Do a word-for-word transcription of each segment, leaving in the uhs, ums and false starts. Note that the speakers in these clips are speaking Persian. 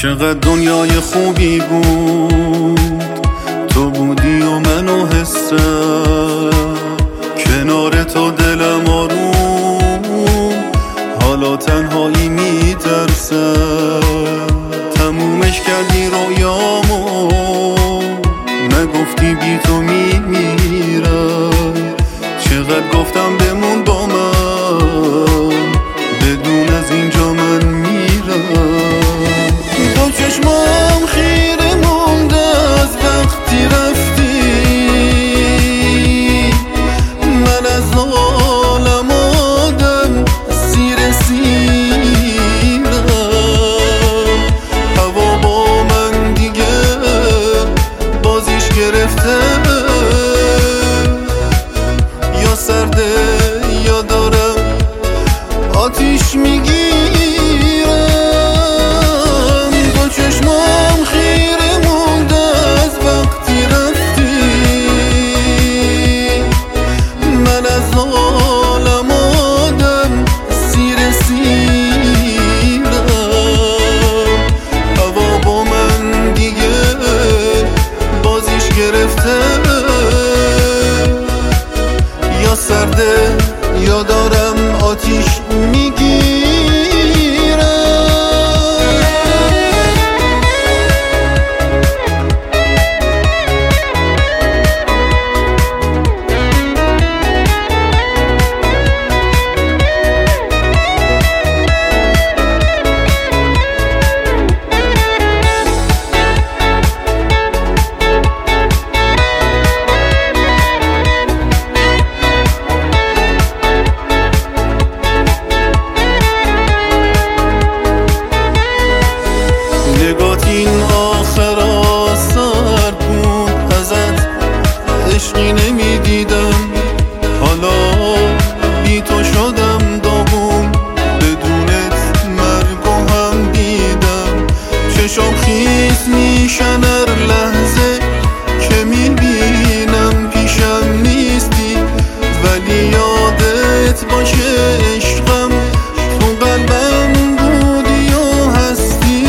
چقدر دنیای خوبی بود، تو بودی و منو حسم، کنار تو دلم آروم، حالا تنهایی میترسم. تمومش کردی رویامو، نگفتی بی تو میمیرم. چقدر گفتم بمون با من، بدون از اینجا من میرم. با چشمام خیره مونده از وقتی رفتی، من از عالم آدم سیر سیرم. هوا با من دیگه بازیش گرفته، یا سرده یا دارم آتیش میگیرم. با چشمام خیره مونده از وقتی رفتی، من از عالم آدم سیر سیرم. هوا با من دیگه بازیش گرفته، یا سرده یا دارم آتیش میگیرم. نگات این آخر آثر بود، ازت عشقی نمیدیدم. حالا بی تو شدم داغون، بدونت مرگ و هم دیدم. چشام خیس میشن هر لحظه که میبینم پیشم نیستی، ولی یادت باشه عشقم تو قلبم بودی و هستی.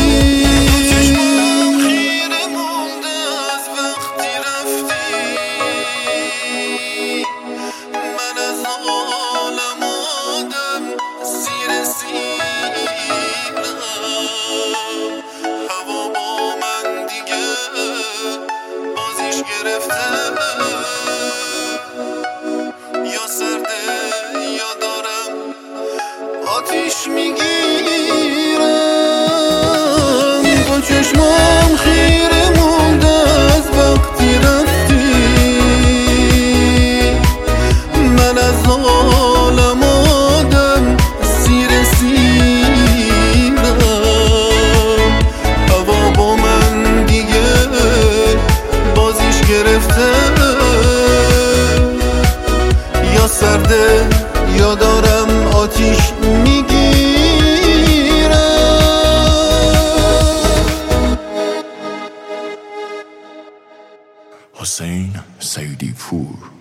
من از عالم آدم سیر سیرم. هوا با من دیگه بازیش گرفته، یا سرده یا دارم آتیش میگیرم. با چشمام خیره مونده از وقتی رفتی، من از عالم آدم سیر سیرم. هوا با من دیگه بازیش گرفته، یا سرده یا دارم آتیش میگیرم. حسین سیدی پور.